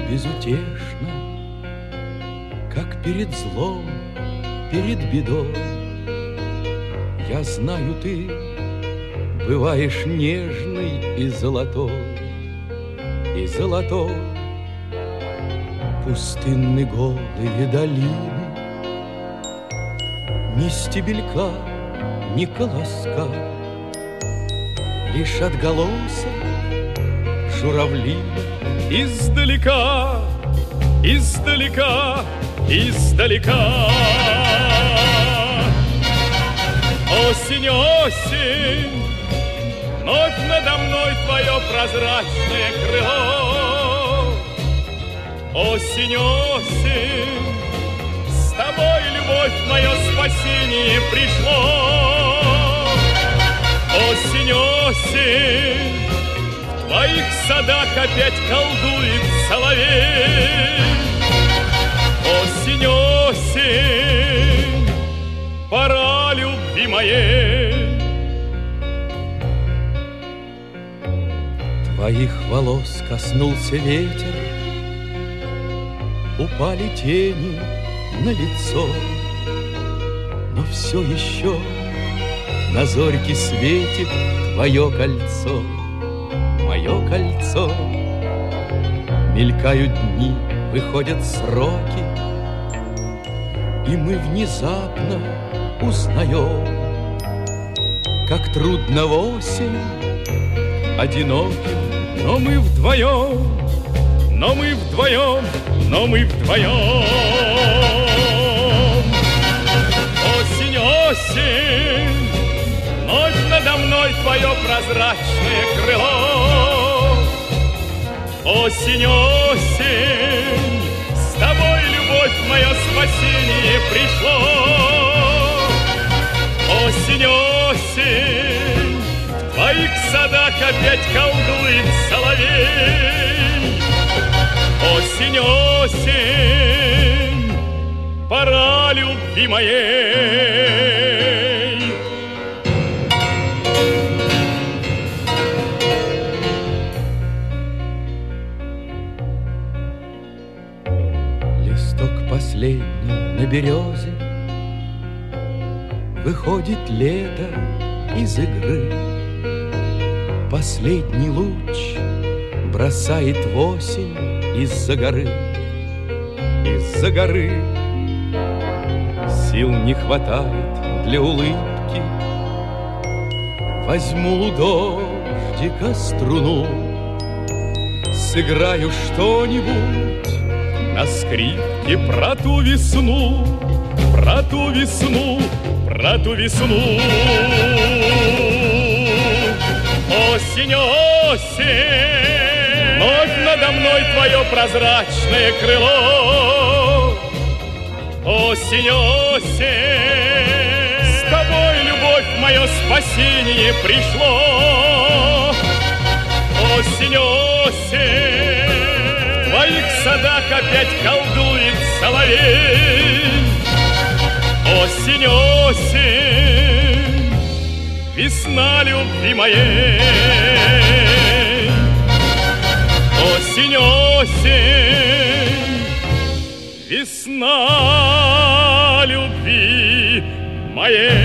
безутешно, как перед злом, перед бедой. Я знаю, ты бываешь нежной и золотой, и золотой. Пустынны голые долины, ни стебелька, ни колоска, лишь отголосок журавлина. Издалека, издалека, издалека. Осень, осень, вновь надо мной твое прозрачное крыло. Осень, осень, с тобой, любовь, мое спасение пришло. Осень, осень, в твоих садах опять колдует соловей. Осень, осень, пора любви моей. Твоих волос коснулся ветер, упали тени на лицо, но все еще на зорьке светит твое кольцо, мое кольцо. Мелькают дни, выходят сроки, и мы внезапно узнаем, как трудно в осень одиноким. Но мы вдвоем, но мы вдвоем, но мы вдвоем. Осень, осень, вновь надо мной твое прозрачное крыло. Осень, осень, с тобой, любовь, мое спасение пришло. Осень, осень, в твоих садах опять колдует соловей. Осень, осень, пора любви моей. Листок последний на березе, выходит лето из игры. Последний луч бросает в осень из-за горы, из-за горы. Сил не хватает для улыбки, возьму у дождика струну, сыграю что-нибудь на скрипке про ту весну, про ту весну, про ту весну. Осень, осень, вновь надо мной твое прозрачное крыло. Осень, осень, с тобой, любовь, мое спасение пришло. Осень, осень, в твоих садах опять колдует соловей. Осень, осень, весна любви моей. Осень, осень, весна любви моей.